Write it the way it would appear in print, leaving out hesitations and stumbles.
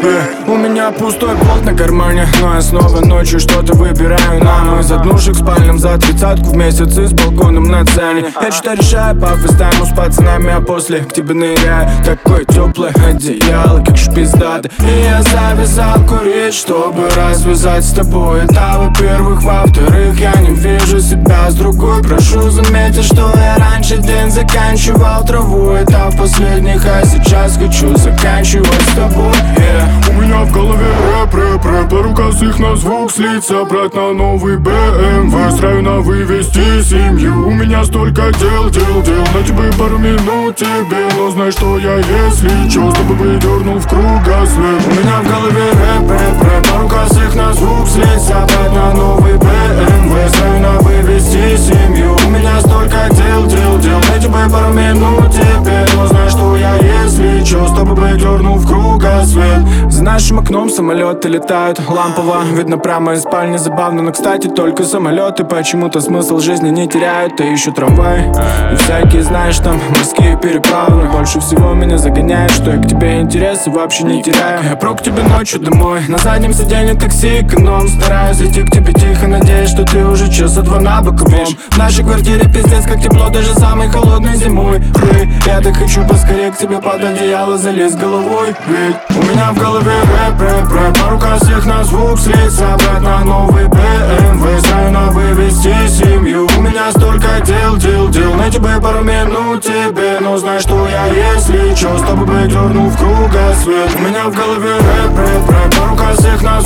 У меня пустой болт на кармане, но я снова ночью что-то выбираю нам. Из однушек спальным за 30-ку в месяц и с балконом на цене. Я что-то решаю по фейстайму с пацанами, а после к тебе ныряю. Такое теплое одеяло, как ж пиздато. И я завязал курить, чтобы развязать с тобой. Это во-первых, во-вторых, я не вижу себя с другой. Прошу заметить, что я раньше день заканчивал траву. Это в последних, а сейчас хочу заканчивать с тобой. У меня в голове рэп, пару косых на звук слить, собрать на новый БМВ, с района вывести семью. У меня столько дел, на тебе пару минут тебе, но знай, что я, если чё, с тобой бы дернул в кругосвет. У меня в голове рэп, пару косых на звук слить, собрать на новый БМВ, с района вывести семью. У меня столько дел, на тебе пару минут тебе, но знай, что я, если чё, с тобой бы дернул в кругосвет. За нашим окном самолеты летают лампово, видно прямо из спальни, забавно. Но, кстати, только самолеты почему-то смысл жизни не теряют. И ищу трамвай, и всякие, знаешь, там морские переправы. Но больше всего меня загоняет, что я к тебе интереса вообще не теряю. Я пру к тебе ночью домой, на заднем сиденье такси эконом. Стараюсь зайти к тебе тихо, надеюсь, что ты уже часа два на боковом. В нашей квартире пиздец как тепло, даже самой холодной зимой. Я так хочу поскорее к тебе под одеяло залезть головой. Ведь у меня в голове рэп, пару косых на звук слить, собрать на новый БМВ, с района вывести семью. У меня столько дел, на тебе пару минут тебе, но знай, что я, если чё, с тобой бы дернул в кругосвет. У меня в голове рэп, пару косых на